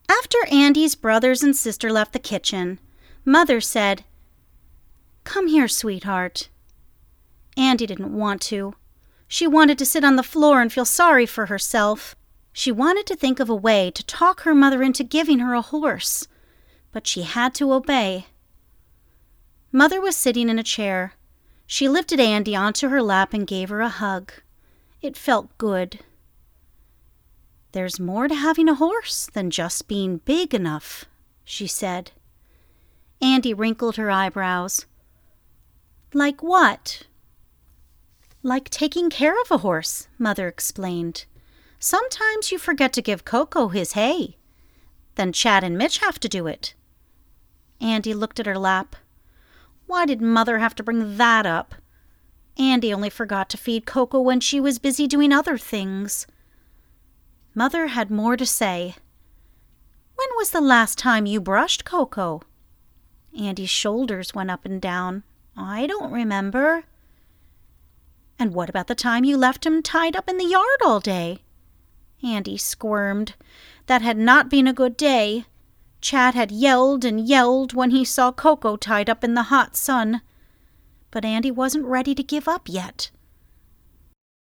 After Andy's brothers and sister left the kitchen, Mother said, "Come here, sweetheart." Andy didn't want to. She wanted to sit on the floor and feel sorry for herself. She wanted to think of a way to talk her mother into giving her a horse, but she had to obey. Mother was sitting in a chair. She lifted Andy onto her lap and gave her a hug. It felt good. "There's more to having a horse than just being big enough," she said. Andy wrinkled her eyebrows. "Like what?" "Like taking care of a horse," Mother explained. "Sometimes you forget to give Coco his hay. Then Chad and Mitch have to do it." Andy looked at her lap. Why did Mother have to bring that up? Andy only forgot to feed Coco when she was busy doing other things. Mother had more to say. "When was the last time you brushed Coco?" Andy's shoulders went up and down. "I don't remember." "And what about the time you left him tied up in the yard all day?" Andy squirmed. That had not been a good day. Chad had yelled and yelled when he saw Coco tied up in the hot sun. But Andy wasn't ready to give up yet.